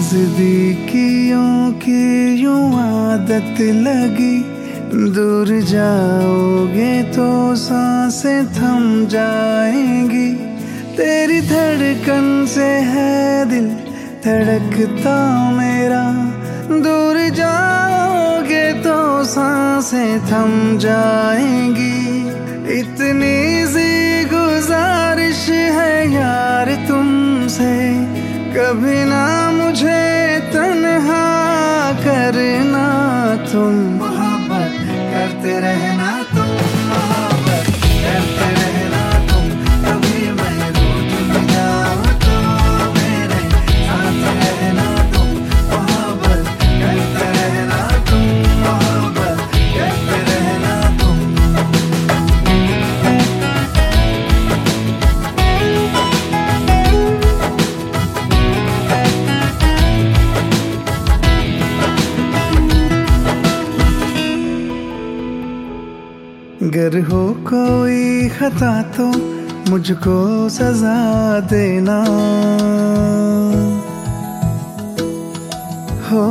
नजदीकियों की यूं आदत लगी, दूर जाओगे तो सांसें थम जाएंगी। तेरी धड़कन से है दिल धड़कता मेरा, दूर जाओगे तो सांसें थम जाएंगी। इतनी सी गुजारिश है यार तुमसे, कभी ना मुझे तन्हा करना तुम। मोहब्बत करते रहना तुम, मोहब्बत करते रहना तुम। कभी मैं रूठ भी जाऊं तो मेरे साथ रहना तुम। मोहब्बत करते रहना तुम, मोहब्बत करते रहना तुम। अगर हो कोई खता तो मुझको सजा देना, हो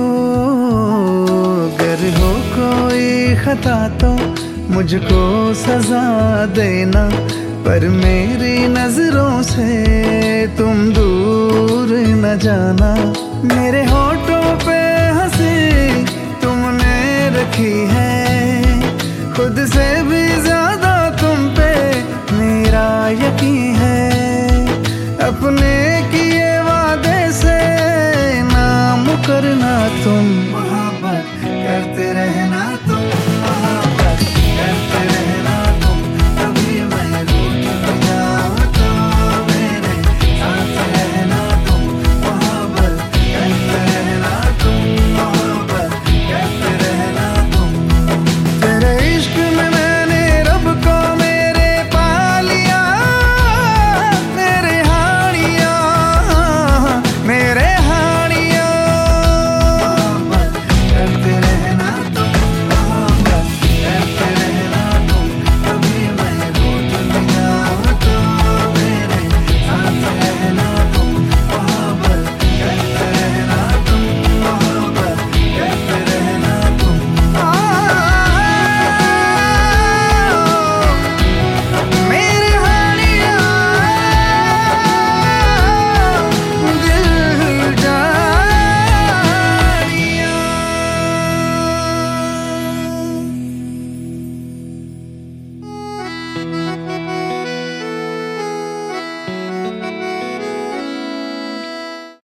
अगर हो कोई खता तो मुझको सजा देना। पर मेरी नजरों से तुम दूर न जाना। मेरे होठों पे हंसी तुमने रखी है, खुद से भी ज्यादा तुम पे मेरा यकीन है। अपने किए वादे से ना मुकरना तुम।